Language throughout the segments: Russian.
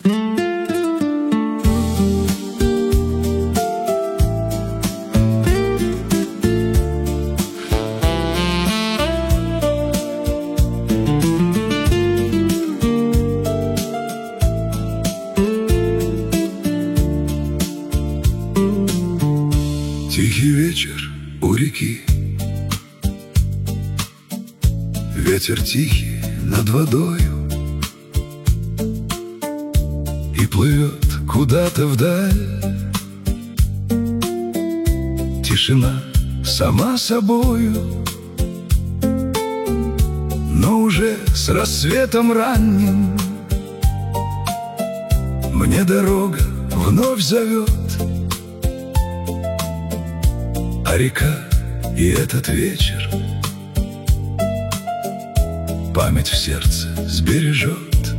Тихий вечер у реки, ветер тихий над водою, и плывет куда-то вдаль. Тишина сама собою, но уже с рассветом ранним мне дорога вновь зовет. А река и этот вечер память в сердце сбережет.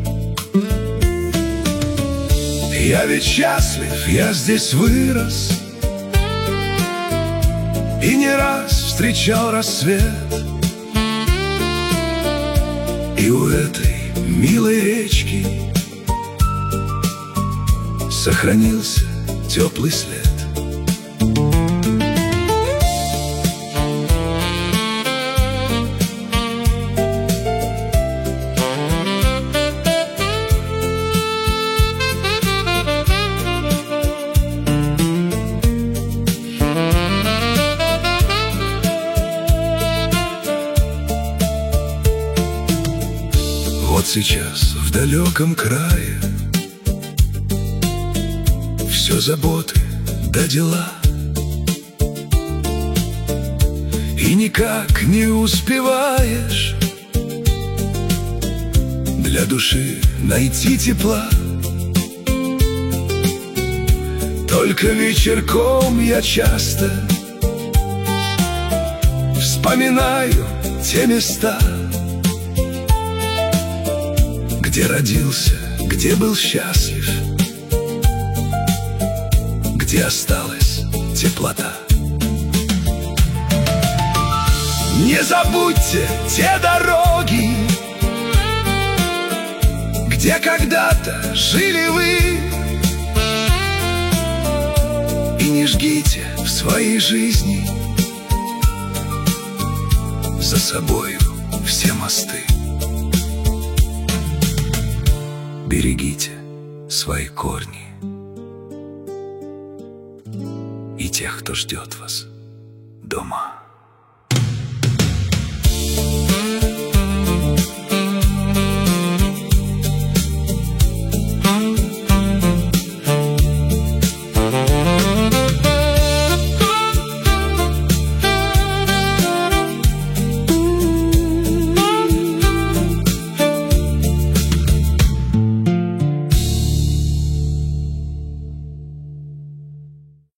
Я ведь счастлив, я здесь вырос и не раз встречал рассвет. И у этой милой речки сохранился теплый след. Вот сейчас в далеком крае все заботы да дела, и никак не успеваешь для души найти тепла. Только вечерком я часто вспоминаю те места, где родился, где был счастлив, где осталась теплота. Не забудьте те дороги, где когда-то жили вы, и не жгите в своей жизни за собою все мосты. Берегите свои корни и тех, кто ждет вас дома.